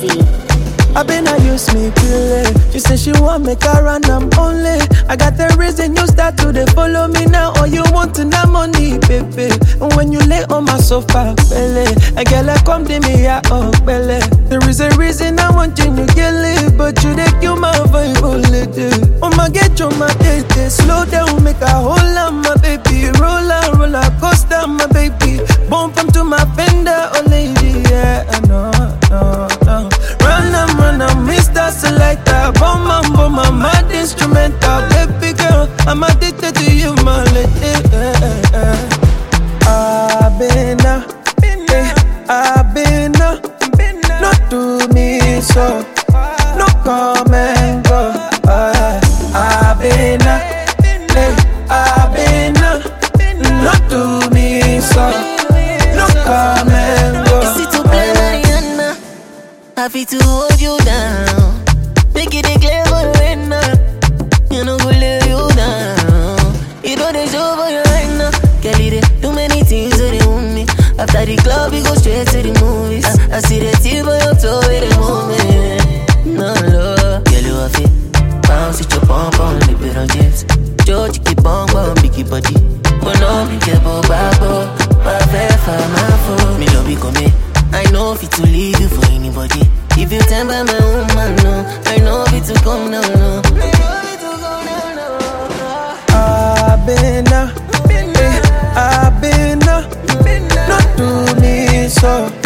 I been I use me kill. She say she want make her run, I'm only. I got the reason you start to dey follow me now. All you want to know money, baby. And when you lay on my sofa, belly, I get like come to me, yeah, oh, belly. There is a reason I want you, you get it, but you dey kill my vibe, oh, lady. Oh my get you my day, slow down, make a hold on, my baby. Roller coaster, my baby. Bump into my fender, oh lady, yeah, no. Run, Mr. Selector. Boom, mad instrumental. Baby girl, I'm addicted to you, my lady. I've been, not do me so. No come and go. I've been, not do me so. No come and go. Is it to play Mariana? Happy to hold you down. Make it a clever right now. You know go lay you down. You know they show for you right now. Kelly, they do many things that they want me. After the club, we go straight to the movies. I see the tip of your toe with the movement. No love, girl you off it. Bounce it your pump on, lip it on chips. George keep on, biggie body. But no, me get babo. Perfect for my food. Me love you come here. I know if it to leave you for anybody. If you stand by my woman, no. I know if it to come down, no. I've been, not do me so.